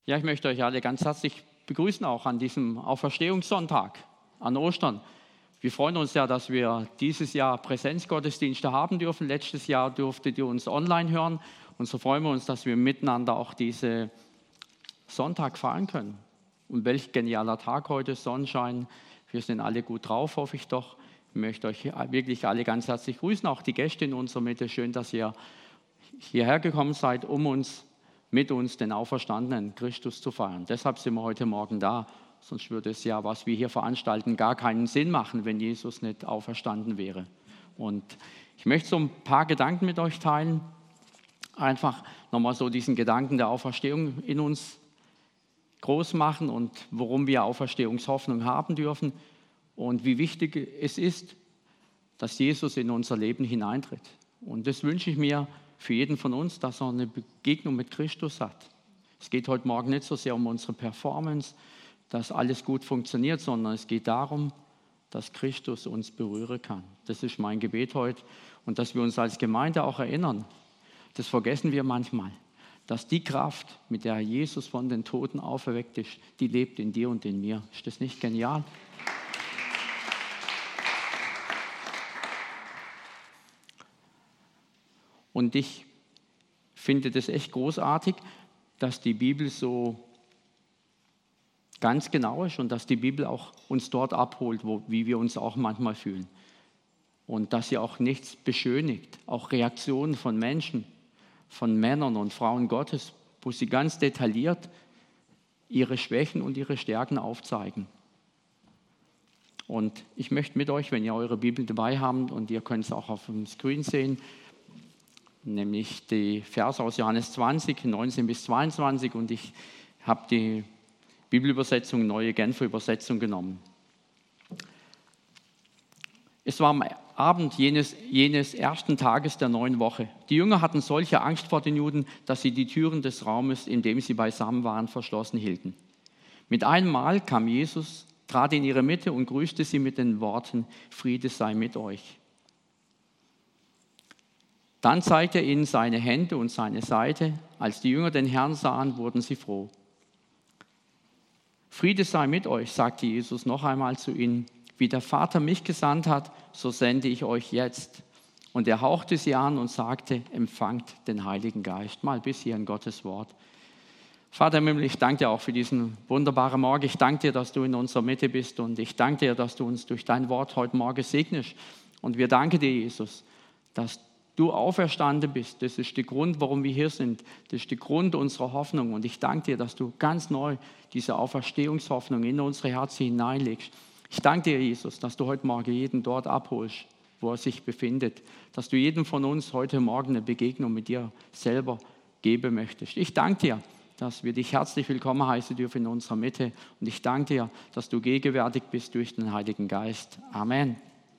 Ja, ich möchte euch alle ganz herzlich begrüßen, auch an diesem Auferstehungssonntag, an Ostern. Wir freuen uns ja, dass wir dieses Jahr Präsenzgottesdienste haben dürfen. Letztes Jahr durftet ihr uns online hören. Und so freuen wir uns, dass wir miteinander auch diesen Sonntag feiern können. Und welch genialer Tag heute, Sonnenschein. Wir sind alle gut drauf, hoffe ich doch. Ich möchte euch wirklich alle ganz herzlich grüßen, auch die Gäste in unserer Mitte. Schön, dass ihr hierher gekommen seid, um mit uns den auferstandenen Christus zu feiern. Deshalb sind wir heute Morgen da. Sonst würde es ja, was wir hier veranstalten, gar keinen Sinn machen, wenn Jesus nicht auferstanden wäre. Und ich möchte so ein paar Gedanken mit euch teilen. Einfach nochmal so diesen Gedanken der Auferstehung in uns groß machen und warum wir Auferstehungshoffnung haben dürfen und wie wichtig es ist, dass Jesus in unser Leben hineintritt. Und das wünsche ich mir für jeden von uns, dass er eine Begegnung mit Christus hat. Es geht heute Morgen nicht so sehr um unsere Performance, dass alles gut funktioniert, sondern es geht darum, dass Christus uns berühren kann. Das ist mein Gebet heute und dass wir uns als Gemeinde auch erinnern. Das vergessen wir manchmal, dass die Kraft, mit der Jesus von den Toten auferweckt ist, die lebt in dir und in mir. Ist das nicht genial? Und ich finde das echt großartig, dass die Bibel so ganz genau ist und dass die Bibel auch uns dort abholt, wie wir uns auch manchmal fühlen. Und dass sie auch nichts beschönigt, auch Reaktionen von Menschen, von Männern und Frauen Gottes, wo sie ganz detailliert ihre Schwächen und ihre Stärken aufzeigen. Und ich möchte mit euch, wenn ihr eure Bibel dabei habt und ihr könnt es auch auf dem Screen sehen, nämlich die Verse aus Johannes 20, 19 bis 22 und ich habe die Bibelübersetzung, neue Genfer Übersetzung genommen. Es war am Abend jenes ersten Tages der neuen Woche. Die Jünger hatten solche Angst vor den Juden, dass sie die Türen des Raumes, in dem sie beisammen waren, verschlossen hielten. Mit einem Mal kam Jesus, trat in ihre Mitte und grüßte sie mit den Worten: Friede sei mit euch. Dann zeigte er ihnen seine Hände und seine Seite. Als die Jünger den Herrn sahen, wurden sie froh. Friede sei mit euch, sagte Jesus noch einmal zu ihnen. Wie der Vater mich gesandt hat, so sende ich euch jetzt. Und er hauchte sie an und sagte: Empfangt den Heiligen Geist. Mal bis hier in Gottes Wort. Vater im Himmel, ich danke dir auch für diesen wunderbaren Morgen. Ich danke dir, dass du in unserer Mitte bist und ich danke dir, dass du uns durch dein Wort heute Morgen segnest. Und wir danken dir, Jesus, dass du auferstanden bist. Das ist der Grund, warum wir hier sind. Das ist der Grund unserer Hoffnung. Und ich danke dir, dass du ganz neu diese Auferstehungshoffnung in unsere Herzen hineinlegst. Ich danke dir, Jesus, dass du heute Morgen jeden dort abholst, wo er sich befindet. Dass du jedem von uns heute Morgen eine Begegnung mit dir selber geben möchtest. Ich danke dir, dass wir dich herzlich willkommen heißen dürfen in unserer Mitte. Und ich danke dir, dass du gegenwärtig bist durch den Heiligen Geist. Amen.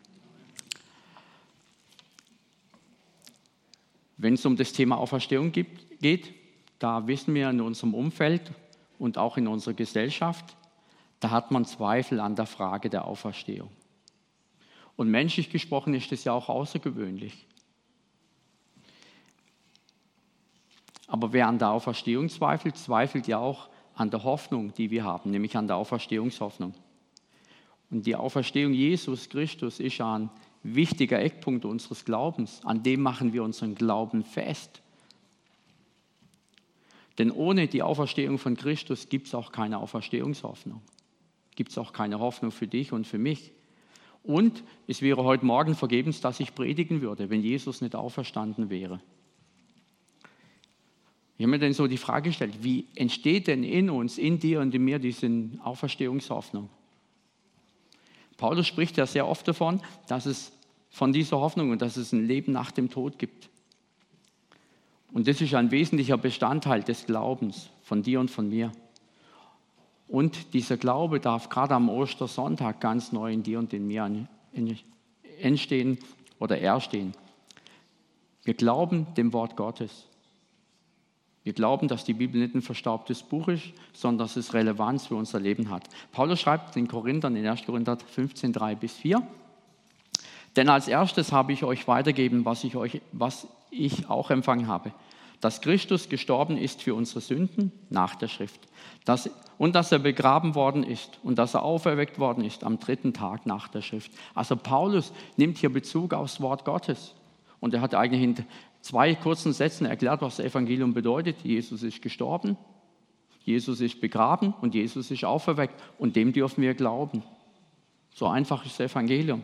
Wenn es um das Thema Auferstehung geht, da wissen wir in unserem Umfeld und auch in unserer Gesellschaft, da hat man Zweifel an der Frage der Auferstehung. Und menschlich gesprochen ist das ja auch außergewöhnlich. Aber wer an der Auferstehung zweifelt, zweifelt ja auch an der Hoffnung, die wir haben, nämlich an der Auferstehungshoffnung. Und die Auferstehung Jesus Christus ist ja ein wichtiger Eckpunkt unseres Glaubens. An dem machen wir unseren Glauben fest. Denn ohne die Auferstehung von Christus gibt es auch keine Auferstehungshoffnung. Gibt es auch keine Hoffnung für dich und für mich. Und es wäre heute Morgen vergebens, dass ich predigen würde, wenn Jesus nicht auferstanden wäre. Ich habe mir dann so die Frage gestellt, wie entsteht denn in uns, in dir und in mir diese Auferstehungshoffnung? Paulus spricht ja sehr oft davon, dass es von dieser Hoffnung und dass es ein Leben nach dem Tod gibt. Und das ist ein wesentlicher Bestandteil des Glaubens von dir und von mir. Und dieser Glaube darf gerade am Ostersonntag ganz neu in dir und in mir entstehen oder erstehen. Wir glauben dem Wort Gottes. Wir glauben, dass die Bibel nicht ein verstaubtes Buch ist, sondern dass es Relevanz für unser Leben hat. Paulus schreibt den Korinthern in 1. Korinther 15, 3-4. Denn als erstes habe ich euch weitergegeben, was ich auch empfangen habe. dass Christus gestorben ist für unsere Sünden nach der Schrift und dass er begraben worden ist und dass er auferweckt worden ist am 3. Tag nach der Schrift. Also Paulus nimmt hier Bezug aufs Wort Gottes und er hat eigentlich in 2 kurzen Sätzen erklärt, was das Evangelium bedeutet. Jesus ist gestorben, Jesus ist begraben und Jesus ist auferweckt und dem dürfen wir glauben. So einfach ist das Evangelium.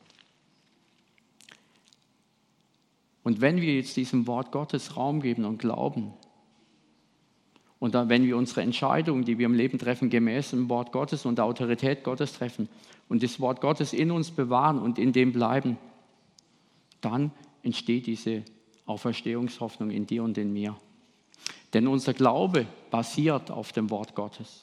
Und wenn wir jetzt diesem Wort Gottes Raum geben und glauben, und dann, wenn wir unsere Entscheidungen, die wir im Leben treffen, gemäß dem Wort Gottes und der Autorität Gottes treffen und das Wort Gottes in uns bewahren und in dem bleiben, dann entsteht diese Auferstehungshoffnung in dir und in mir. Denn unser Glaube basiert auf dem Wort Gottes.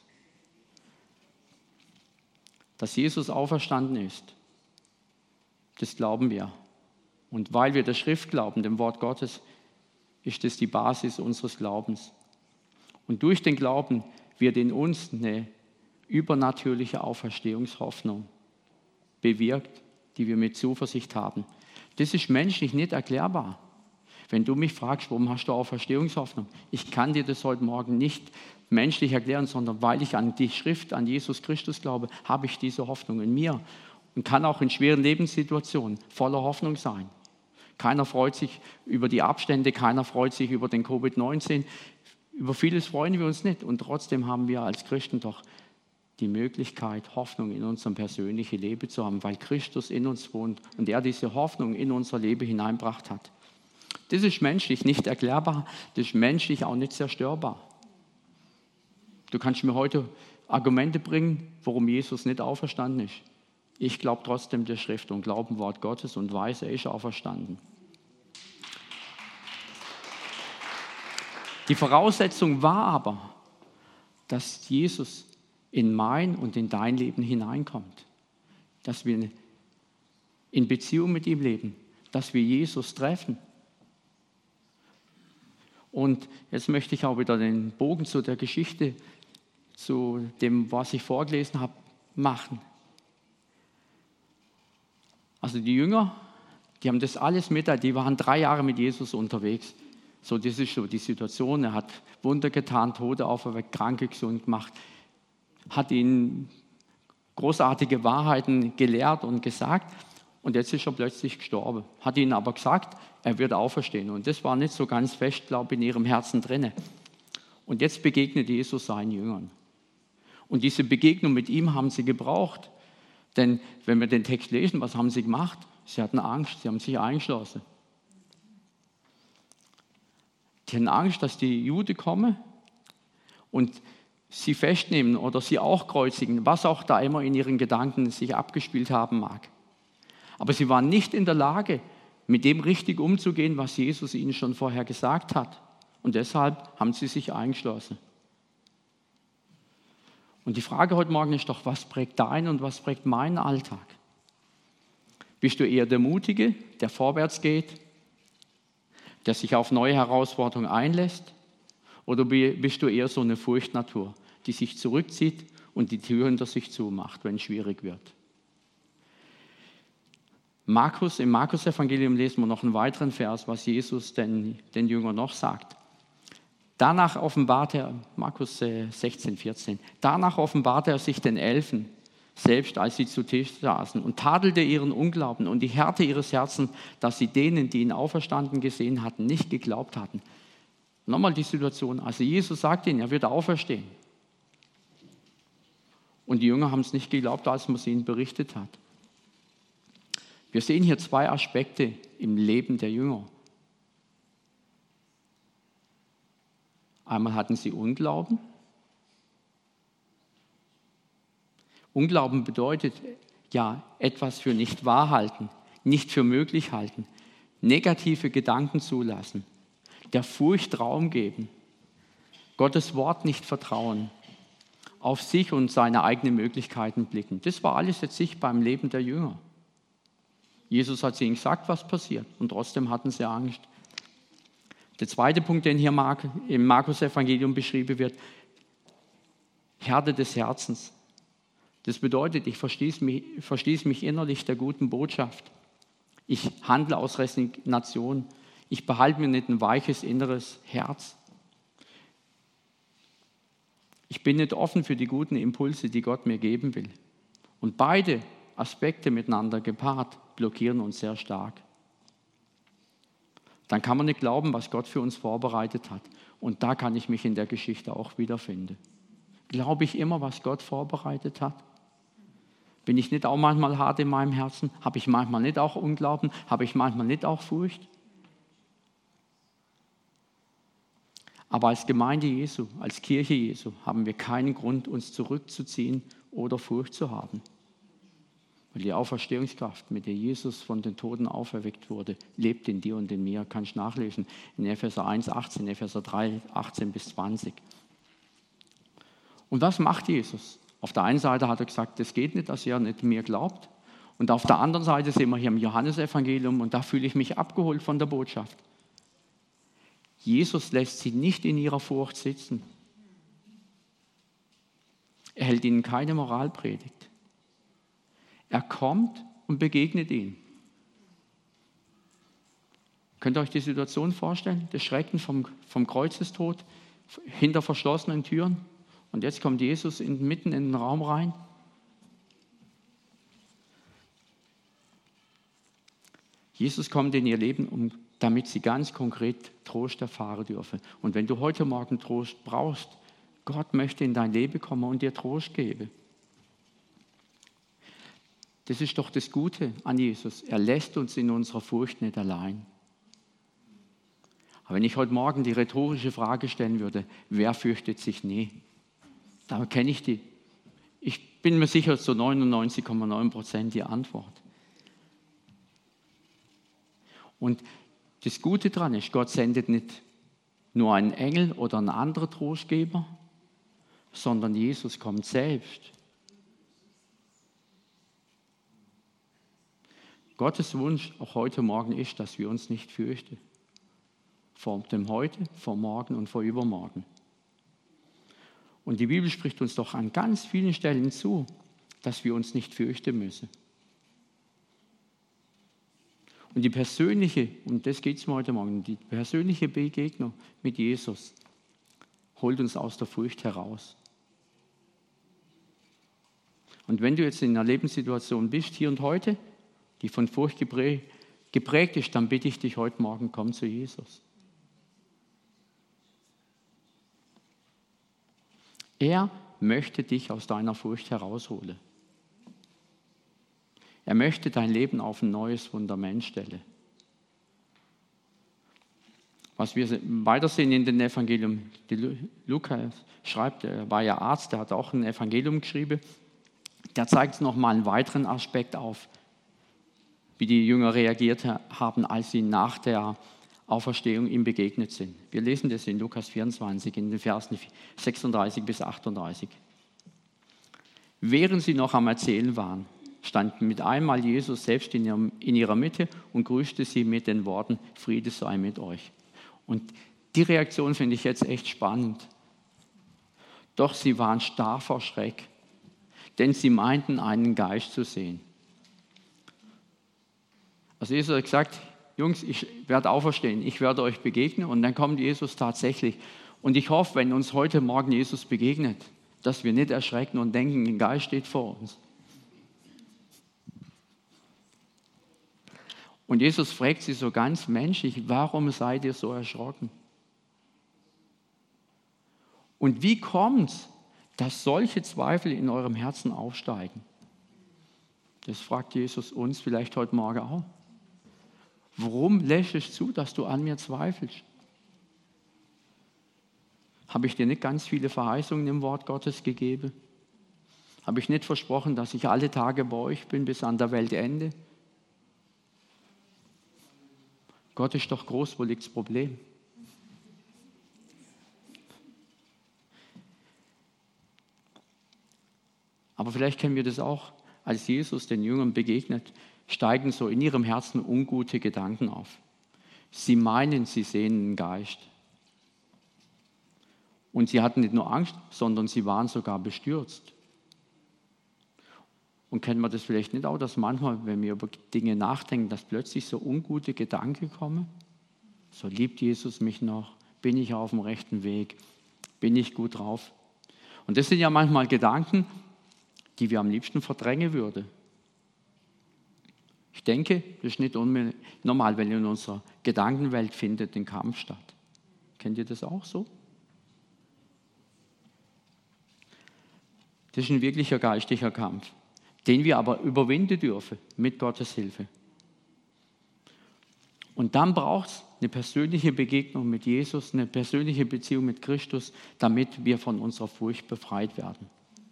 Dass Jesus auferstanden ist, das glauben wir. Und weil wir der Schrift glauben, dem Wort Gottes, ist das die Basis unseres Glaubens. Und durch den Glauben wird in uns eine übernatürliche Auferstehungshoffnung bewirkt, die wir mit Zuversicht haben. Das ist menschlich nicht erklärbar. Wenn du mich fragst, warum hast du Auferstehungshoffnung? Ich kann dir das heute Morgen nicht menschlich erklären, sondern weil ich an die Schrift, an Jesus Christus glaube, habe ich diese Hoffnung in mir und kann auch in schweren Lebenssituationen voller Hoffnung sein. Keiner freut sich über die Abstände, keiner freut sich über den Covid-19. Über vieles freuen wir uns nicht und trotzdem haben wir als Christen doch die Möglichkeit, Hoffnung in unserem persönlichen Leben zu haben, weil Christus in uns wohnt und er diese Hoffnung in unser Leben hineingebracht hat. Das ist menschlich nicht erklärbar, das ist menschlich auch nicht zerstörbar. Du kannst mir heute Argumente bringen, warum Jesus nicht auferstanden ist. Ich glaube trotzdem der Schrift und glaube im Wort Gottes und weiß, er ist auferstanden. Die Voraussetzung war aber, dass Jesus in mein und in dein Leben hineinkommt. Dass wir in Beziehung mit ihm leben, dass wir Jesus treffen. Und jetzt möchte ich auch wieder den Bogen zu der Geschichte, zu dem, was ich vorgelesen habe, machen. Also die Jünger, die haben das alles mitgeteilt, die waren 3 Jahre mit Jesus unterwegs. So, das ist so die Situation. Er hat Wunder getan, Tote auferweckt, Kranke gesund gemacht, hat ihnen großartige Wahrheiten gelehrt und gesagt. Und jetzt ist er plötzlich gestorben. Hat ihnen aber gesagt, er wird auferstehen. Und das war nicht so ganz fest, glaube ich, in ihrem Herzen drin. Und jetzt begegnet Jesus seinen Jüngern. Und diese Begegnung mit ihm haben sie gebraucht. Denn wenn wir den Text lesen, was haben sie gemacht? Sie hatten Angst, sie haben sich eingeschlossen. Die hatten Angst, dass die Juden kommen und sie festnehmen oder sie auch kreuzigen, was auch da immer in ihren Gedanken sich abgespielt haben mag. Aber sie waren nicht in der Lage, mit dem richtig umzugehen, was Jesus ihnen schon vorher gesagt hat. Und deshalb haben sie sich eingeschlossen. Und die Frage heute Morgen ist doch, was prägt deinen und was prägt meinen Alltag? Bist du eher der Mutige, der vorwärts geht, der sich auf neue Herausforderungen einlässt? Oder bist du eher so eine Furchtnatur, die sich zurückzieht und die Tür hinter sich zumacht, wenn es schwierig wird? Im Markus-Evangelium lesen wir noch einen weiteren Vers, was Jesus den Jüngern noch sagt. Danach offenbarte er, Markus 16, 14, danach offenbarte er sich den Elfen, selbst als sie zu Tisch saßen, und tadelte ihren Unglauben und die Härte ihres Herzens, dass sie denen, die ihn auferstanden gesehen hatten, nicht geglaubt hatten. Nochmal die Situation, also Jesus sagte ihnen, er wird auferstehen. Und die Jünger haben es nicht geglaubt, als man es ihnen berichtet hat. Wir sehen hier 2 Aspekte im Leben der Jünger. Einmal hatten sie Unglauben. Unglauben bedeutet ja etwas für nicht wahr halten, nicht für möglich halten, negative Gedanken zulassen, der Furcht Raum geben, Gottes Wort nicht vertrauen, auf sich und seine eigenen Möglichkeiten blicken. Das war alles jetzt sichtbar im Leben der Jünger. Jesus hat ihnen gesagt, was passiert, und trotzdem hatten sie Angst. Der zweite Punkt, den hier im Markus-Evangelium beschrieben wird, Härte des Herzens. Das bedeutet, ich verschließe mich innerlich der guten Botschaft. Ich handle aus Resignation. Ich behalte mir nicht ein weiches inneres Herz. Ich bin nicht offen für die guten Impulse, die Gott mir geben will. Und beide Aspekte miteinander gepaart blockieren uns sehr stark. Dann kann man nicht glauben, was Gott für uns vorbereitet hat. Und da kann ich mich in der Geschichte auch wiederfinden. Glaube ich immer, was Gott vorbereitet hat? Bin ich nicht auch manchmal hart in meinem Herzen? Habe ich manchmal nicht auch Unglauben? Habe ich manchmal nicht auch Furcht? Aber als Gemeinde Jesu, als Kirche Jesu, haben wir keinen Grund, uns zurückzuziehen oder Furcht zu haben. Weil die Auferstehungskraft, mit der Jesus von den Toten auferweckt wurde, lebt in dir und in mir. Kannst du nachlesen in Epheser 1, 18, Epheser 3, 18 bis 20. Und was macht Jesus? Auf der einen Seite hat er gesagt, es geht nicht, dass ihr nicht mir glaubt. Und auf der anderen Seite sehen wir hier im Johannesevangelium, und da fühle ich mich abgeholt von der Botschaft. Jesus lässt sie nicht in ihrer Furcht sitzen. Er hält ihnen keine Moralpredigt. Er kommt und begegnet ihnen. Könnt ihr euch die Situation vorstellen? Das Schrecken vom Kreuzestod hinter verschlossenen Türen. Und jetzt kommt Jesus mitten in den Raum rein. Jesus kommt in ihr Leben, damit sie ganz konkret Trost erfahren dürfen. Und wenn du heute Morgen Trost brauchst, Gott möchte in dein Leben kommen und dir Trost geben. Das ist doch das Gute an Jesus. Er lässt uns in unserer Furcht nicht allein. Aber wenn ich heute Morgen die rhetorische Frage stellen würde, wer fürchtet sich nie? Da kenne ich die. Ich bin mir sicher, zu 99,9% die Antwort. Und das Gute daran ist, Gott sendet nicht nur einen Engel oder einen anderen Trostgeber, sondern Jesus kommt selbst. Gottes Wunsch auch heute Morgen ist, dass wir uns nicht fürchten. Vor dem Heute, vor morgen und vor übermorgen. Und die Bibel spricht uns doch an ganz vielen Stellen zu, dass wir uns nicht fürchten müssen. Und die persönliche, und das geht es mir heute Morgen, die persönliche Begegnung mit Jesus holt uns aus der Furcht heraus. Und wenn du jetzt in einer Lebenssituation bist, hier und heute, die von Furcht geprägt ist, dann bitte ich dich heute Morgen, komm zu Jesus. Er möchte dich aus deiner Furcht herausholen. Er möchte dein Leben auf ein neues Fundament stellen. Was wir weiter sehen in den Evangelium, Lukas schreibt, er war ja Arzt, der hat auch ein Evangelium geschrieben, der zeigt nochmal einen weiteren Aspekt auf, wie die Jünger reagiert haben, als sie nach der Auferstehung ihm begegnet sind. Wir lesen das in Lukas 24, in den Versen 36 bis 38. Während sie noch am Erzählen waren, stand mit einmal Jesus selbst in ihrer Mitte und grüßte sie mit den Worten, Friede sei mit euch. Und die Reaktion finde ich jetzt echt spannend. Doch sie waren starr vor Schreck, denn sie meinten, einen Geist zu sehen. Also Jesus hat gesagt, Jungs, ich werde auferstehen, ich werde euch begegnen, und dann kommt Jesus tatsächlich. Und ich hoffe, wenn uns heute Morgen Jesus begegnet, dass wir nicht erschrecken und denken, ein Geist steht vor uns. Und Jesus fragt sie so ganz menschlich, warum seid ihr so erschrocken? Und wie kommt es, dass solche Zweifel in eurem Herzen aufsteigen? Das fragt Jesus uns vielleicht heute Morgen auch. Warum lässt es zu, dass du an mir zweifelst? Habe ich dir nicht ganz viele Verheißungen im Wort Gottes gegeben? Habe ich nicht versprochen, dass ich alle Tage bei euch bin bis an der Weltende? Gott ist doch groß, wo liegt das Problem? Aber vielleicht kennen wir das auch, als Jesus den Jüngern begegnet, steigen so in ihrem Herzen ungute Gedanken auf. Sie meinen, sie sehen einen Geist. Und sie hatten nicht nur Angst, sondern sie waren sogar bestürzt. Und kennen wir das vielleicht nicht auch, dass manchmal, wenn wir über Dinge nachdenken, dass plötzlich so ungute Gedanken kommen? So liebt Jesus mich noch? Bin ich auf dem rechten Weg? Bin ich gut drauf? Und das sind ja manchmal Gedanken, die wir am liebsten verdrängen würden. Ich denke, das ist nicht normal, weil in unserer Gedankenwelt findet ein Kampf statt. Kennt ihr das auch so? Das ist ein wirklicher geistlicher Kampf, den wir aber überwinden dürfen mit Gottes Hilfe. Und dann braucht es eine persönliche Begegnung mit Jesus, eine persönliche Beziehung mit Christus, damit wir von unserer Furcht befreit werden.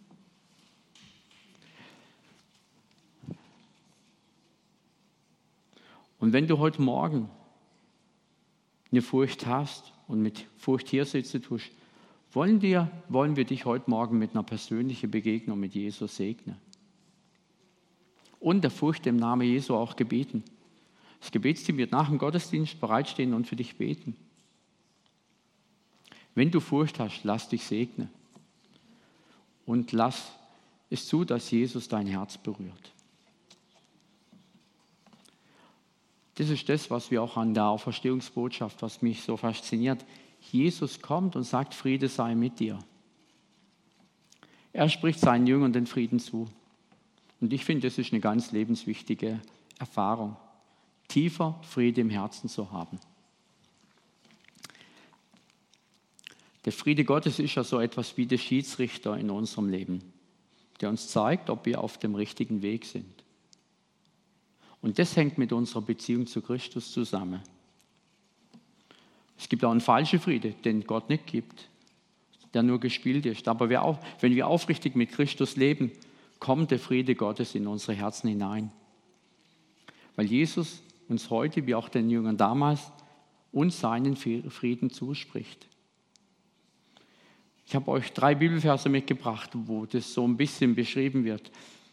Und wenn du heute Morgen eine Furcht hast und mit Furcht hier sitzen tust, wollen wir dich heute Morgen mit einer persönlichen Begegnung mit Jesus segnen. Und der Furcht im Namen Jesu auch gebeten. Das Gebetsteam wird nach dem Gottesdienst bereitstehen und für dich beten. Wenn du Furcht hast, lass dich segnen. Und lass es zu, dass Jesus dein Herz berührt. Das ist das, was wir auch an der Auferstehungsbotschaft, was mich so fasziniert. Jesus kommt und sagt, Friede sei mit dir. Er spricht seinen Jüngern den Frieden zu. Und ich finde, das ist eine ganz lebenswichtige Erfahrung, tiefer Friede im Herzen zu haben. Der Friede Gottes ist ja so etwas wie der Schiedsrichter in unserem Leben, der uns zeigt, ob wir auf dem richtigen Weg sind. Und das hängt mit unserer Beziehung zu Christus zusammen. Es gibt auch einen falschen Friede, den Gott nicht gibt, der nur gespielt ist. Aber wenn wir aufrichtig mit Christus leben, kommt der Friede Gottes in unsere Herzen hinein. Weil Jesus uns heute, wie auch den Jüngern damals, uns seinen Frieden zuspricht. Ich habe euch 3 Bibelverse mitgebracht, wo das so ein bisschen beschrieben wird,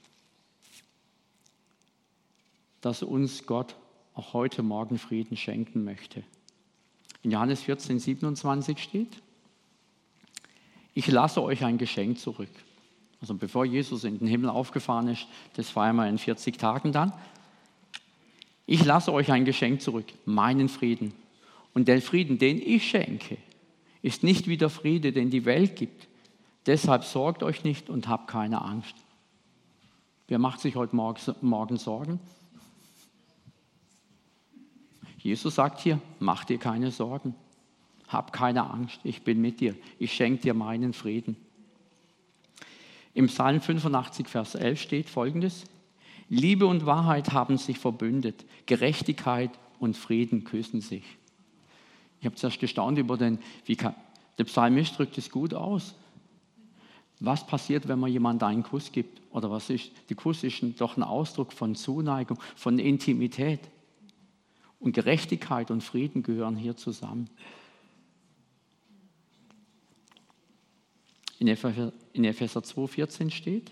dass uns Gott auch heute Morgen Frieden schenken möchte. In Johannes 14, 27 steht, ich lasse euch ein Geschenk zurück. Also bevor Jesus in den Himmel aufgefahren ist, das war einmal in 40 Tagen dann. Ich lasse euch ein Geschenk zurück, meinen Frieden. Und der Frieden, den ich schenke, ist nicht wie der Friede, den die Welt gibt. Deshalb sorgt euch nicht und habt keine Angst. Wer macht sich heute Morgen Sorgen? Jesus sagt hier, mach dir keine Sorgen, hab keine Angst, ich bin mit dir, ich schenke dir meinen Frieden. Im Psalm 85, Vers 11 steht Folgendes, Liebe und Wahrheit haben sich verbündet, Gerechtigkeit und Frieden küssen sich. Ich habe zuerst gestaunt über der Psalmist drückt es gut aus. Was passiert, wenn man jemandem einen Kuss gibt? Oder was ist? Der Kuss ist doch ein Ausdruck von Zuneigung, von Intimität. Und Gerechtigkeit und Frieden gehören hier zusammen. In Epheser 2,14 steht,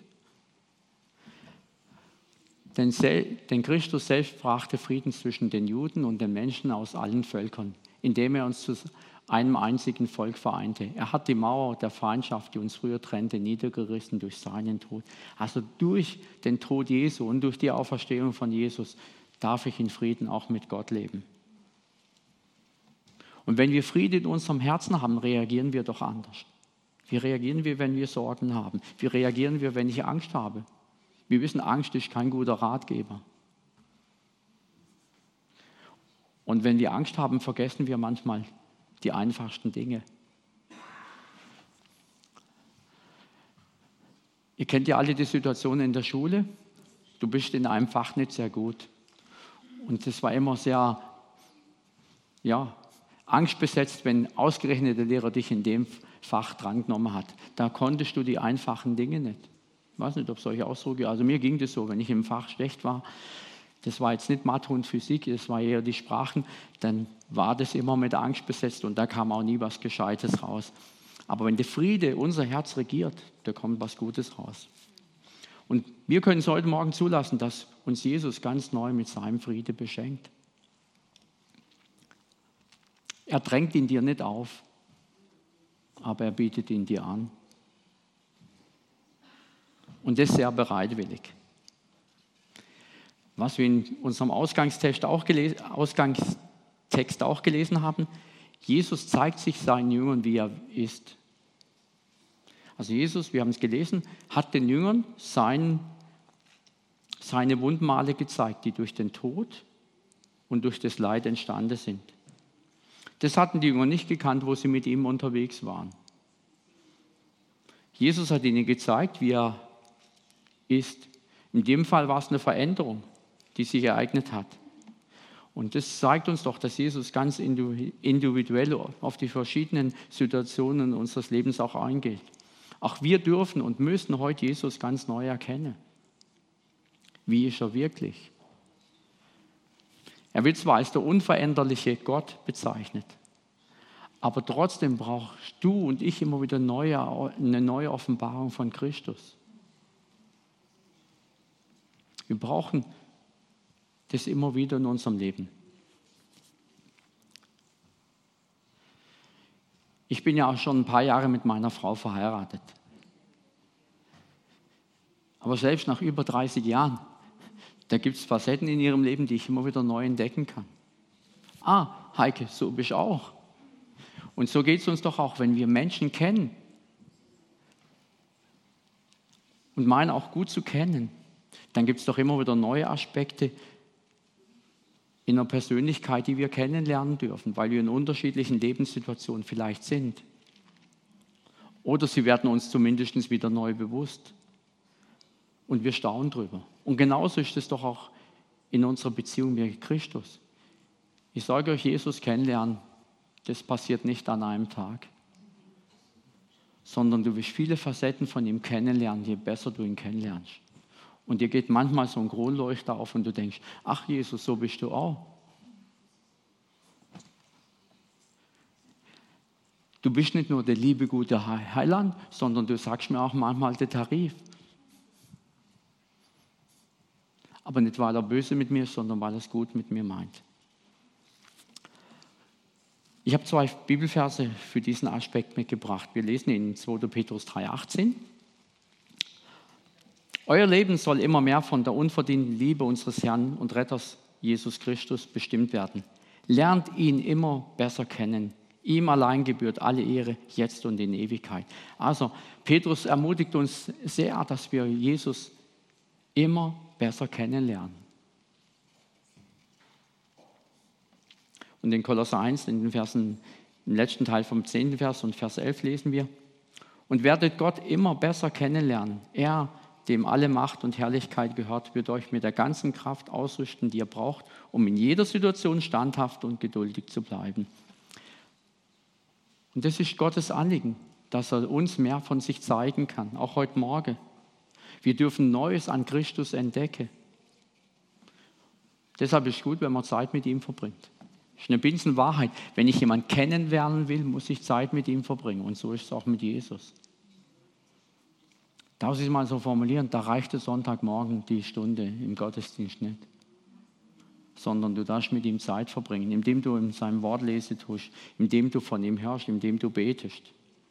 denn Christus selbst brachte Frieden zwischen den Juden und den Menschen aus allen Völkern, indem er uns zu einem einzigen Volk vereinte. Er hat die Mauer der Feindschaft, die uns früher trennte, niedergerissen durch seinen Tod. Also durch den Tod Jesu und durch die Auferstehung von Jesus darf ich in Frieden auch mit Gott leben. Und wenn wir Frieden in unserem Herzen haben, reagieren wir doch anders. Wie reagieren wir, wenn wir Sorgen haben? Wie reagieren wir, wenn ich Angst habe? Wir wissen, Angst ist kein guter Ratgeber. Und wenn wir Angst haben, vergessen wir manchmal die einfachsten Dinge. Ihr kennt ja alle die Situation in der Schule. Du bist in einem Fach nicht sehr gut. Und das war immer sehr, angstbesetzt, wenn ausgerechnet der Lehrer dich in dem Fach drangenommen hat. Da konntest du die einfachen Dinge nicht. Ich weiß nicht, ob solche Ausdrücke, also mir ging das so, wenn ich im Fach schlecht war, das war jetzt nicht Mathe und Physik, das war eher die Sprachen, dann war das immer mit Angst besetzt und da kam auch nie was Gescheites raus. Aber wenn der Friede unser Herz regiert, da kommt was Gutes raus. Und wir können es heute Morgen zulassen, dass uns Jesus ganz neu mit seinem Friede beschenkt. Er drängt ihn dir nicht auf, aber er bietet ihn dir an. Und das sehr bereitwillig. Was wir in unserem Ausgangstext auch gelesen Text auch gelesen haben. Jesus zeigt sich seinen Jüngern, wie er ist. Also Jesus, wir haben es gelesen, hat den Jüngern seine Wundmale gezeigt, die durch den Tod und durch das Leid entstanden sind. Das hatten die Jünger nicht gekannt, wo sie mit ihm unterwegs waren. Jesus hat ihnen gezeigt, wie er ist. In dem Fall war es eine Veränderung, die sich ereignet hat. Und das zeigt uns doch, dass Jesus ganz individuell auf die verschiedenen Situationen unseres Lebens auch eingeht. Auch wir dürfen und müssen heute Jesus ganz neu erkennen. Wie ist er wirklich? Er wird zwar als der unveränderliche Gott bezeichnet, aber trotzdem brauchst du und ich immer wieder eine neue Offenbarung von Christus. Wir brauchen das immer wieder in unserem Leben. Ich bin ja auch schon ein paar Jahre mit meiner Frau verheiratet. Aber selbst nach über 30 Jahren, da gibt es Facetten in ihrem Leben, die ich immer wieder neu entdecken kann. Heike, so bist du auch. Und so geht es uns doch auch, wenn wir Menschen kennen und meinen auch gut zu kennen, dann gibt es doch immer wieder neue Aspekte in der Persönlichkeit, die wir kennenlernen dürfen, weil wir in unterschiedlichen Lebenssituationen vielleicht sind. Oder sie werden uns zumindest wieder neu bewusst. Und wir staunen drüber. Und genauso ist es doch auch in unserer Beziehung mit Christus. Ich sage euch, Jesus kennenlernen, das passiert nicht an einem Tag, sondern du wirst viele Facetten von ihm kennenlernen, je besser du ihn kennenlernst. Und dir geht manchmal so ein Kronleuchter auf und du denkst, ach Jesus, so bist du auch. Du bist nicht nur der liebe, gute Heiland, sondern du sagst mir auch manchmal den Tarif. Aber nicht, weil er böse mit mir ist, sondern weil er es gut mit mir meint. Ich habe 2 Bibelverse für diesen Aspekt mitgebracht. Wir lesen in 2. Petrus 3,18. Euer Leben soll immer mehr von der unverdienten Liebe unseres Herrn und Retters Jesus Christus bestimmt werden. Lernt ihn immer besser kennen. Ihm allein gebührt alle Ehre, jetzt und in Ewigkeit. Also, Petrus ermutigt uns sehr, dass wir Jesus immer besser kennenlernen. Und in Kolosser 1, in den Versen, im letzten Teil vom 10. Vers und Vers 11 lesen wir, und werdet Gott immer besser kennenlernen. Er, dem alle Macht und Herrlichkeit gehört, wird euch mit der ganzen Kraft ausrüsten, die ihr braucht, um in jeder Situation standhaft und geduldig zu bleiben. Und das ist Gottes Anliegen, dass er uns mehr von sich zeigen kann, auch heute Morgen. Wir dürfen Neues an Christus entdecken. Deshalb ist es gut, wenn man Zeit mit ihm verbringt. Das ist eine Binsenwahrheit. Wenn ich jemanden kennenlernen will, muss ich Zeit mit ihm verbringen. Und so ist es auch mit Jesus. Darf ich es mal so formulieren? Da reicht der Sonntagmorgen die Stunde im Gottesdienst nicht. Sondern du darfst mit ihm Zeit verbringen, indem du in seinem Wort lesen tust, indem du von ihm hörst, indem du betest.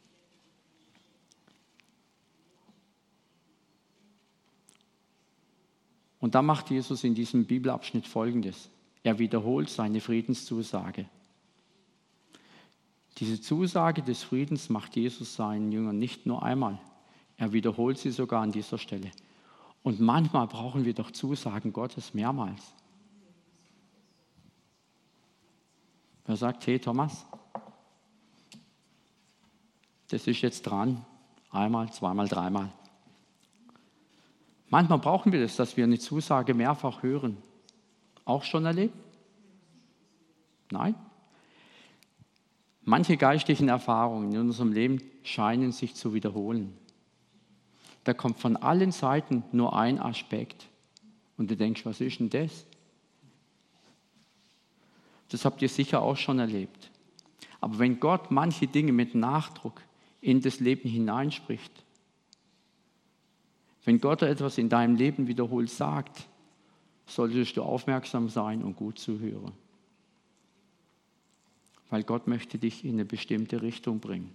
Und da macht Jesus in diesem Bibelabschnitt Folgendes. Er wiederholt seine Friedenszusage. Diese Zusage des Friedens macht Jesus seinen Jüngern nicht nur einmal. Er wiederholt sie sogar an dieser Stelle. Und manchmal brauchen wir doch Zusagen Gottes mehrmals. Wer sagt, hey Thomas, das ist jetzt dran, einmal, zweimal, dreimal. Manchmal brauchen wir das, dass wir eine Zusage mehrfach hören. Auch schon erlebt? Nein? Manche geistlichen Erfahrungen in unserem Leben scheinen sich zu wiederholen. Da kommt von allen Seiten nur ein Aspekt. Und du denkst, was ist denn das? Das habt ihr sicher auch schon erlebt. Aber wenn Gott manche Dinge mit Nachdruck in das Leben hineinspricht, wenn Gott etwas in deinem Leben wiederholt sagt, solltest du aufmerksam sein und gut zuhören. Weil Gott möchte dich in eine bestimmte Richtung bringen.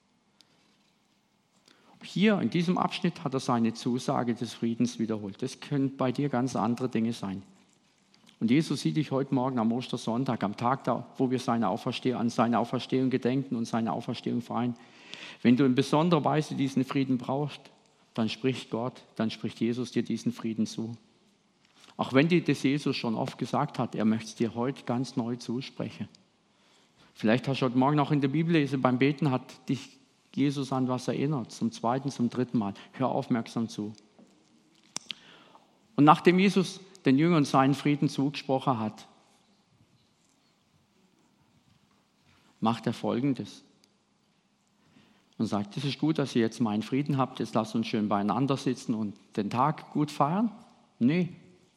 Hier in diesem Abschnitt hat er seine Zusage des Friedens wiederholt. Das können bei dir ganz andere Dinge sein. Und Jesus sieht dich heute Morgen am Ostersonntag, am Tag, da, wo wir an seine Auferstehung gedenken und seine Auferstehung feiern. Wenn du in besonderer Weise diesen Frieden brauchst, dann spricht Gott, dann spricht Jesus dir diesen Frieden zu. Auch wenn dir das Jesus schon oft gesagt hat, er möchte es dir heute ganz neu zusprechen. Vielleicht hast du heute Morgen auch in der Bibellese beim Beten, hat dich Jesus an was erinnert, zum zweiten, zum dritten Mal. Hör aufmerksam zu. Und nachdem Jesus den Jüngern seinen Frieden zugesprochen hat, macht er Folgendes und sagt, es ist gut, dass ihr jetzt meinen Frieden habt, jetzt lasst uns schön beieinander sitzen und den Tag gut feiern. Nee.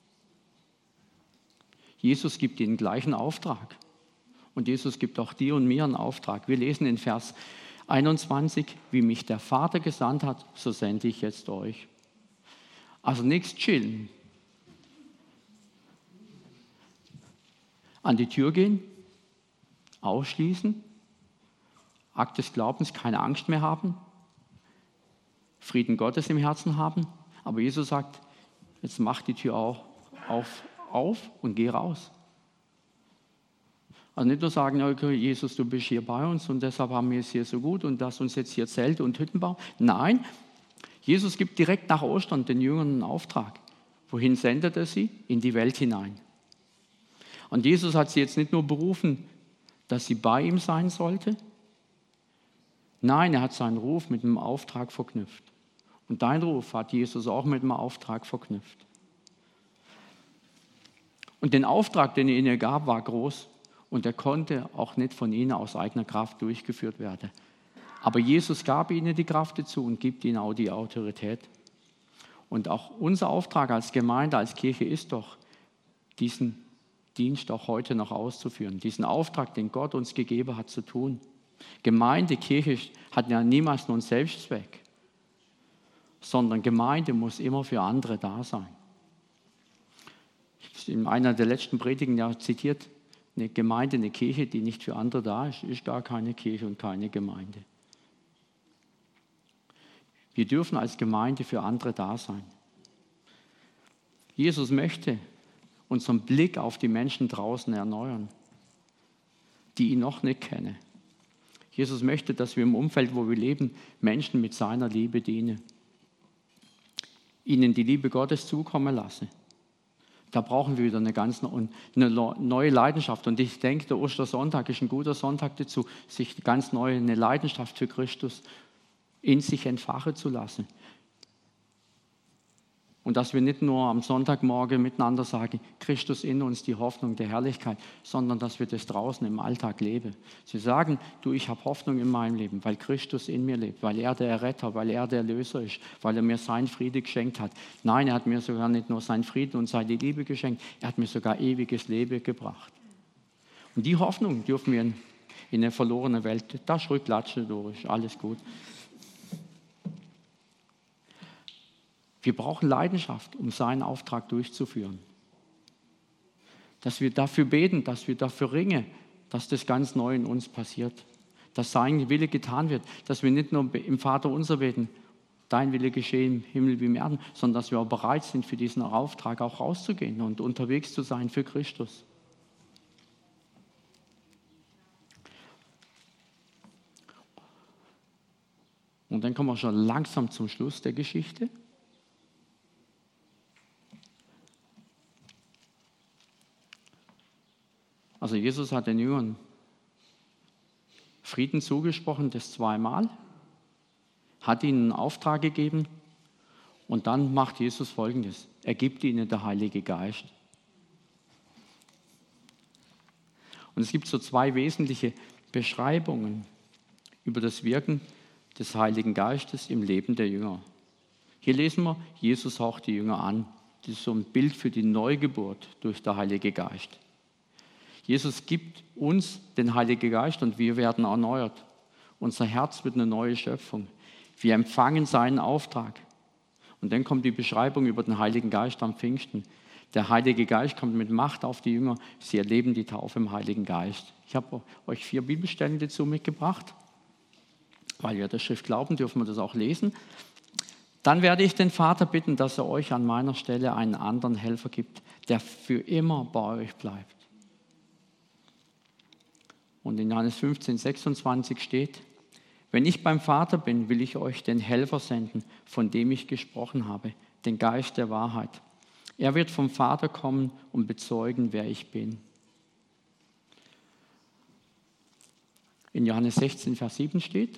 Jesus gibt ihnen gleich einen Auftrag. Und Jesus gibt auch dir und mir einen Auftrag. Wir lesen in Vers 21, wie mich der Vater gesandt hat, so sende ich jetzt euch. Also nichts chillen. An die Tür gehen, ausschließen, Akt des Glaubens, keine Angst mehr haben, Frieden Gottes im Herzen haben. Aber Jesus sagt, jetzt mach die Tür auch auf und geh raus. Also nicht nur sagen, okay, Jesus, du bist hier bei uns und deshalb haben wir es hier so gut und lass uns jetzt hier Zelte und Hütten bauen. Nein, Jesus gibt direkt nach Ostern den Jüngern einen Auftrag. Wohin sendet er sie? In die Welt hinein. Und Jesus hat sie jetzt nicht nur berufen, dass sie bei ihm sein sollte. Nein, er hat seinen Ruf mit einem Auftrag verknüpft. Und dein Ruf hat Jesus auch mit einem Auftrag verknüpft. Und den Auftrag, den er ihnen gab, war groß. Und er konnte auch nicht von ihnen aus eigener Kraft durchgeführt werden. Aber Jesus gab ihnen die Kraft dazu und gibt ihnen auch die Autorität. Und auch unser Auftrag als Gemeinde, als Kirche ist doch, diesen Dienst auch heute noch auszuführen. Diesen Auftrag, den Gott uns gegeben hat, zu tun. Gemeinde, Kirche hat ja niemals nur einen Selbstzweck, sondern Gemeinde muss immer für andere da sein. In einer der letzten Predigen ja zitiert, eine Gemeinde, eine Kirche, die nicht für andere da ist, ist gar keine Kirche und keine Gemeinde. Wir dürfen als Gemeinde für andere da sein. Jesus möchte unseren Blick auf die Menschen draußen erneuern, die ihn noch nicht kennen. Jesus möchte, dass wir im Umfeld, wo wir leben, Menschen mit seiner Liebe dienen. Ihnen die Liebe Gottes zukommen lassen. Da brauchen wir wieder eine ganz neue Leidenschaft. Und ich denke, der Ostersonntag ist ein guter Sonntag dazu, sich ganz neu eine Leidenschaft für Christus in sich entfachen zu lassen. Und dass wir nicht nur am Sonntagmorgen miteinander sagen, Christus in uns, die Hoffnung der Herrlichkeit, sondern dass wir das draußen im Alltag leben. Sie sagen, du, ich habe Hoffnung in meinem Leben, weil Christus in mir lebt, weil er der Erretter, weil er der Erlöser ist, weil er mir seinen Frieden geschenkt hat. Nein, er hat mir sogar nicht nur seinen Frieden und seine Liebe geschenkt, er hat mir sogar ewiges Leben gebracht. Und die Hoffnung dürfen wir in eine verlorene Welt, da rücklatschen durch, alles gut. Wir brauchen Leidenschaft, um seinen Auftrag durchzuführen. Dass wir dafür beten, dass wir dafür ringen, dass das ganz neu in uns passiert. Dass sein Wille getan wird. Dass wir nicht nur im Vater unser beten, dein Wille geschehe im Himmel wie im Erden, sondern dass wir auch bereit sind, für diesen Auftrag auch rauszugehen und unterwegs zu sein für Christus. Und dann kommen wir schon langsam zum Schluss der Geschichte. Also Jesus hat den Jüngern Frieden zugesprochen, das zweimal, hat ihnen einen Auftrag gegeben und dann macht Jesus Folgendes. Er gibt ihnen den Heiligen Geist. Und es gibt so zwei wesentliche Beschreibungen über das Wirken des Heiligen Geistes im Leben der Jünger. Hier lesen wir, Jesus haucht die Jünger an. Das ist so ein Bild für die Neugeburt durch den Heiligen Geist. Jesus gibt uns den Heiligen Geist und wir werden erneuert. Unser Herz wird eine neue Schöpfung. Wir empfangen seinen Auftrag. Und dann kommt die Beschreibung über den Heiligen Geist am Pfingsten. Der Heilige Geist kommt mit Macht auf die Jünger. Sie erleben die Taufe im Heiligen Geist. Ich habe euch 4 Bibelstellen dazu mitgebracht. Weil wir der Schrift glauben, dürfen wir das auch lesen. Dann werde ich den Vater bitten, dass er euch an meiner Stelle einen anderen Helfer gibt, der für immer bei euch bleibt. Und in Johannes 15, 26 steht, wenn ich beim Vater bin, will ich euch den Helfer senden, von dem ich gesprochen habe, den Geist der Wahrheit. Er wird vom Vater kommen und bezeugen, wer ich bin. In Johannes 16, Vers 7 steht,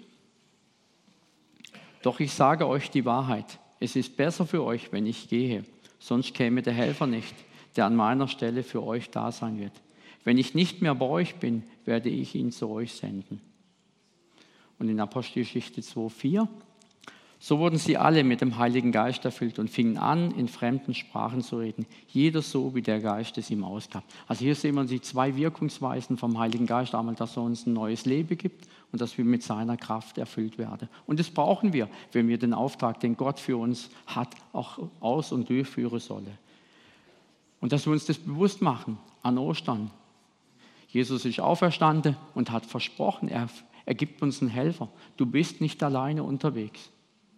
doch ich sage euch die Wahrheit, es ist besser für euch, wenn ich gehe, sonst käme der Helfer nicht, der an meiner Stelle für euch da sein wird. Wenn ich nicht mehr bei euch bin, werde ich ihn zu euch senden. Und in Apostelgeschichte 2,4, so wurden sie alle mit dem Heiligen Geist erfüllt und fingen an, in fremden Sprachen zu reden. Jeder so, wie der Geist es ihm ausgab. Also hier sehen wir die zwei Wirkungsweisen vom Heiligen Geist. Einmal, dass er uns ein neues Leben gibt und dass wir mit seiner Kraft erfüllt werden. Und das brauchen wir, wenn wir den Auftrag, den Gott für uns hat, auch aus- und durchführen sollen. Und dass wir uns das bewusst machen an Ostern. Jesus ist auferstanden und hat versprochen, er gibt uns einen Helfer. Du bist nicht alleine unterwegs.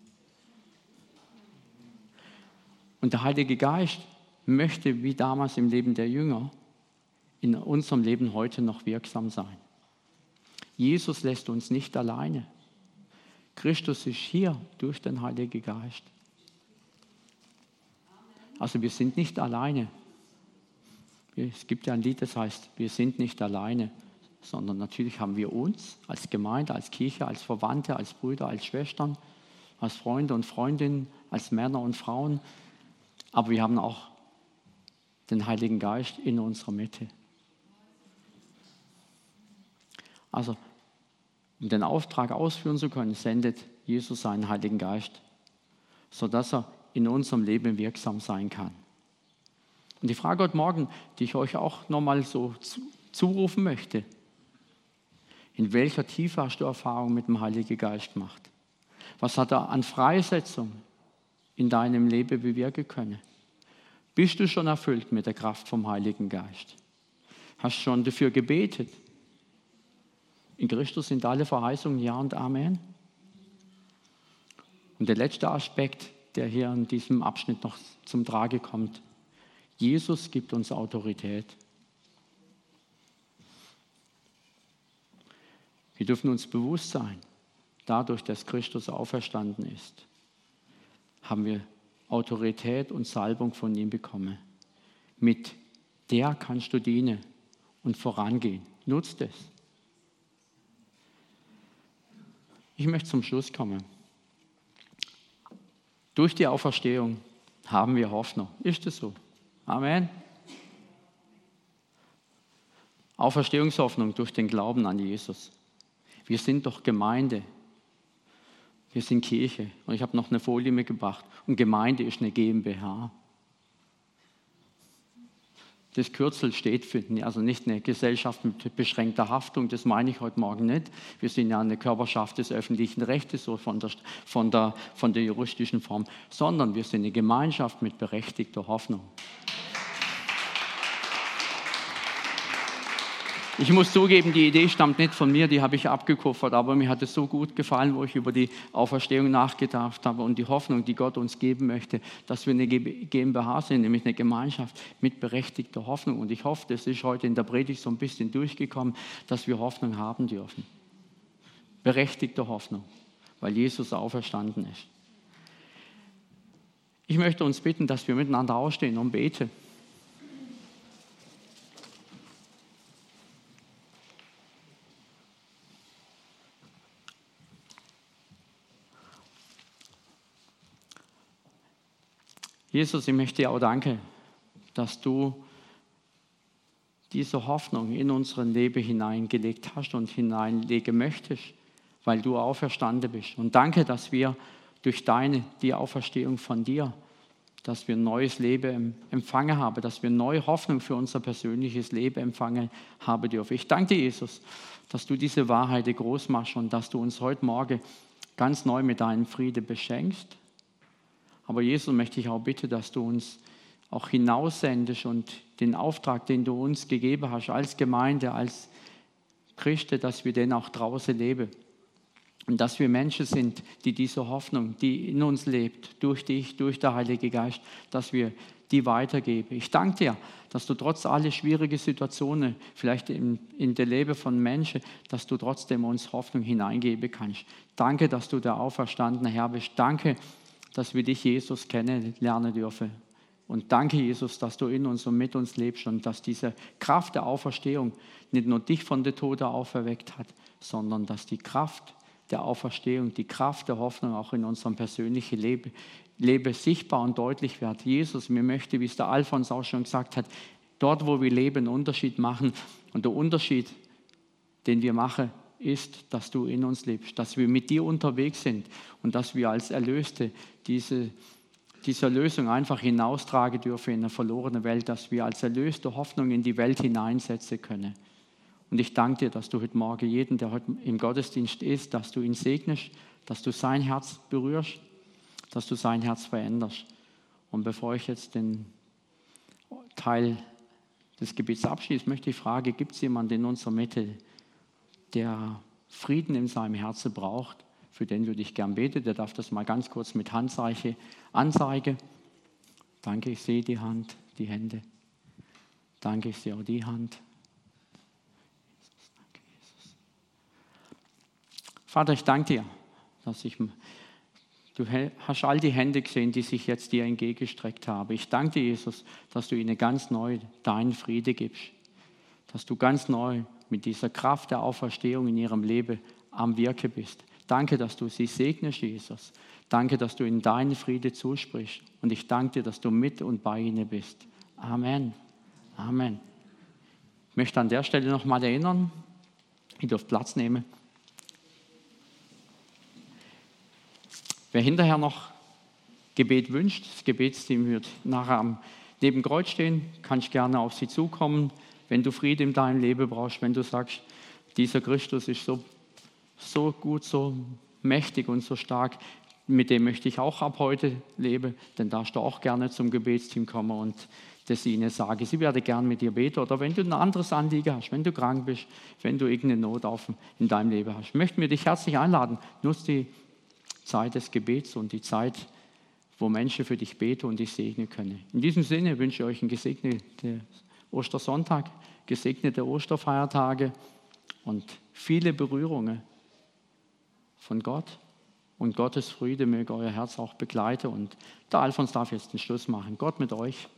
Und der Heilige Geist möchte, wie damals im Leben der Jünger, in unserem Leben heute noch wirksam sein. Jesus lässt uns nicht alleine. Christus ist hier durch den Heiligen Geist. Also wir sind nicht alleine. Es gibt ja ein Lied, das heißt, wir sind nicht alleine, sondern natürlich haben wir uns als Gemeinde, als Kirche, als Verwandte, als Brüder, als Schwestern, als Freunde und Freundinnen, als Männer und Frauen. Aber wir haben auch den Heiligen Geist in unserer Mitte. Also, um den Auftrag ausführen zu können, sendet Jesus seinen Heiligen Geist, sodass er in unserem Leben wirksam sein kann. Und die Frage heute Morgen, die ich euch auch nochmal so zurufen möchte, in welcher Tiefe hast du Erfahrung mit dem Heiligen Geist gemacht? Was hat er an Freisetzung in deinem Leben bewirken können? Bist du schon erfüllt mit der Kraft vom Heiligen Geist? Hast du schon dafür gebetet? In Christus sind alle Verheißungen Ja und Amen. Und der letzte Aspekt, der hier in diesem Abschnitt noch zum Trage kommt, Jesus gibt uns Autorität. Wir dürfen uns bewusst sein, dadurch, dass Christus auferstanden ist, haben wir Autorität und Salbung von ihm bekommen. Mit der kannst du dienen und vorangehen. Nutzt es. Ich möchte zum Schluss kommen. Durch die Auferstehung haben wir Hoffnung. Ist es so? Amen. Auferstehungshoffnung durch den Glauben an Jesus. Wir sind doch Gemeinde. Wir sind Kirche. Und ich habe noch eine Folie mitgebracht. Und Gemeinde ist eine GmbH. Das Kürzel steht für, also nicht eine Gesellschaft mit beschränkter Haftung, das meine ich heute Morgen nicht. Wir sind ja eine Körperschaft des öffentlichen Rechtes, so von der juristischen Form, sondern wir sind eine Gemeinschaft mit berechtigter Hoffnung. Ich muss zugeben, die Idee stammt nicht von mir, die habe ich abgekupfert, aber mir hat es so gut gefallen, wo ich über die Auferstehung nachgedacht habe und die Hoffnung, die Gott uns geben möchte, dass wir eine GmbH sind, nämlich eine Gemeinschaft mit berechtigter Hoffnung. Und ich hoffe, das ist heute in der Predigt so ein bisschen durchgekommen, dass wir Hoffnung haben dürfen. Berechtigte Hoffnung, weil Jesus auferstanden ist. Ich möchte uns bitten, dass wir miteinander aufstehen und beten. Jesus, ich möchte dir auch danken, dass du diese Hoffnung in unseren Leben hineingelegt hast und hineinlegen möchtest, weil du auferstanden bist. Und danke, dass wir durch die Auferstehung von dir, dass wir ein neues Leben empfangen haben, dass wir neue Hoffnung für unser persönliches Leben empfangen haben dürfen. Ich danke dir, Jesus, dass du diese Wahrheit groß machst und dass du uns heute Morgen ganz neu mit deinem Frieden beschenkst. Aber Jesus, möchte ich auch bitten, dass du uns auch hinaussendest und den Auftrag, den du uns gegeben hast, als Gemeinde, als Christen, dass wir den auch draußen leben. Und dass wir Menschen sind, die diese Hoffnung, die in uns lebt, durch dich, durch den Heiligen Geist, dass wir die weitergeben. Ich danke dir, dass du trotz aller schwierigen Situationen, vielleicht in der Leben von Menschen, dass du trotzdem uns Hoffnung hineingeben kannst. Danke, dass du der auferstandene Herr bist. Danke, dass wir dich, Jesus, kennenlernen dürfen. Und danke, Jesus, dass du in uns und mit uns lebst und dass diese Kraft der Auferstehung nicht nur dich von den Toten auferweckt hat, sondern dass die Kraft der Auferstehung, die Kraft der Hoffnung auch in unserem persönlichen Leben sichtbar und deutlich wird. Jesus, mir möchte, wie es der Alfons auch schon gesagt hat, dort, wo wir leben, einen Unterschied machen. Und der Unterschied, den wir machen, ist, dass du in uns lebst, dass wir mit dir unterwegs sind und dass wir als Erlöste diese Erlösung einfach hinaustragen dürfen in eine verlorene Welt, dass wir als Erlöste Hoffnung in die Welt hineinsetzen können. Und ich danke dir, dass du heute Morgen jeden, der heute im Gottesdienst ist, dass du ihn segnest, dass du sein Herz berührst, dass du sein Herz veränderst. Und bevor ich jetzt den Teil des Gebets abschließe, möchte ich fragen, gibt es jemanden in unserer Mitte, der Frieden in seinem Herzen braucht, für den würde ich gern beten? Der darf das mal ganz kurz mit Handzeichen anzeigen. Danke, ich sehe die Hand, die Hände. Danke, ich sehe auch die Hand. Vater, ich danke dir, du hast all die Hände gesehen, die sich jetzt dir entgegengestreckt haben. Ich danke dir, Jesus, dass du ihnen ganz neu deinen Friede gibst, dass du ganz neu mit dieser Kraft der Auferstehung in ihrem Leben am Wirken bist. Danke, dass du sie segnest, Jesus. Danke, dass du ihnen deinen Friede zusprichst. Und ich danke dir, dass du mit und bei ihnen bist. Amen. Amen. Ich möchte an der Stelle noch mal erinnern, ihr dürft Platz nehmen. Wer hinterher noch Gebet wünscht, das Gebetsteam wird nachher am Nebenkreuz stehen, kannst gerne auf sie zukommen. Wenn du Frieden in deinem Leben brauchst, wenn du sagst, dieser Christus ist so gut, so mächtig und so stark, mit dem möchte ich auch ab heute leben, dann darfst du auch gerne zum Gebetsteam kommen und das ihnen sagen. Sie werden gerne mit dir beten oder wenn du ein anderes Anliegen hast, wenn du krank bist, wenn du irgendeine Not in deinem Leben hast. Möchten wir dich herzlich einladen, nutz die Zeit des Gebets und die Zeit, wo Menschen für dich beten und dich segnen können. In diesem Sinne wünsche ich euch einen gesegneten Ostersonntag, gesegnete Osterfeiertage und viele Berührungen von Gott. Und Gottes Friede möge euer Herz auch begleiten. Und der Alfons darf jetzt den Schluss machen. Gott mit euch.